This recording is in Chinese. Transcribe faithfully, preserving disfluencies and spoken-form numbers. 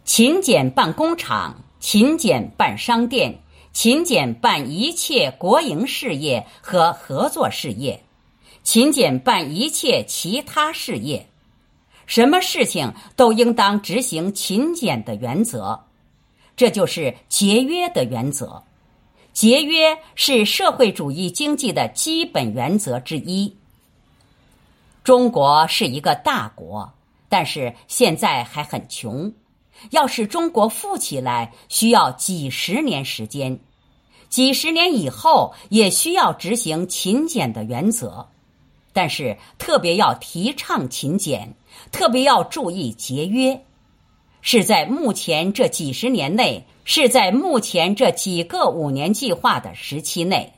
勤俭办工厂，勤俭办商店，勤俭办一切国营事业和合作事业，勤俭办一切其他事业。什么事情都应当执行勤俭的原则，这就是节约的原则。节约是社会主义经济的基本原则之一。中国是一个大国，但是现在还很穷。要使中国富起来，需要几十年时间。几十年以后，也需要执行勤俭的原则。但是特别要提倡勤俭，特别要注意节约。是在目前这几十年内，是在目前这几个五年计划的时期内。